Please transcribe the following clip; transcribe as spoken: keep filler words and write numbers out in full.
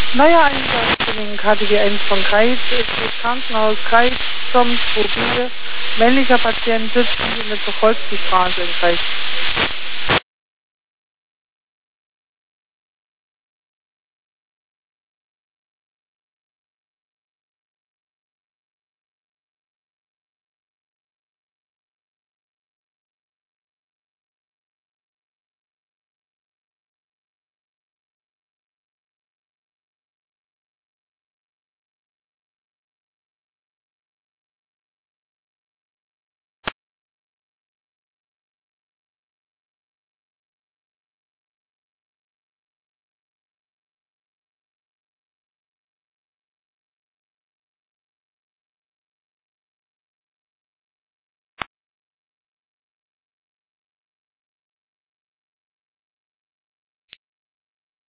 Neuer Einsatz für den K T G eins von Kreis, das Krankenhaus Kreis, Tom zwei B. Männlicher Patient sitzt in der Tucholsky-Straße in Kreis.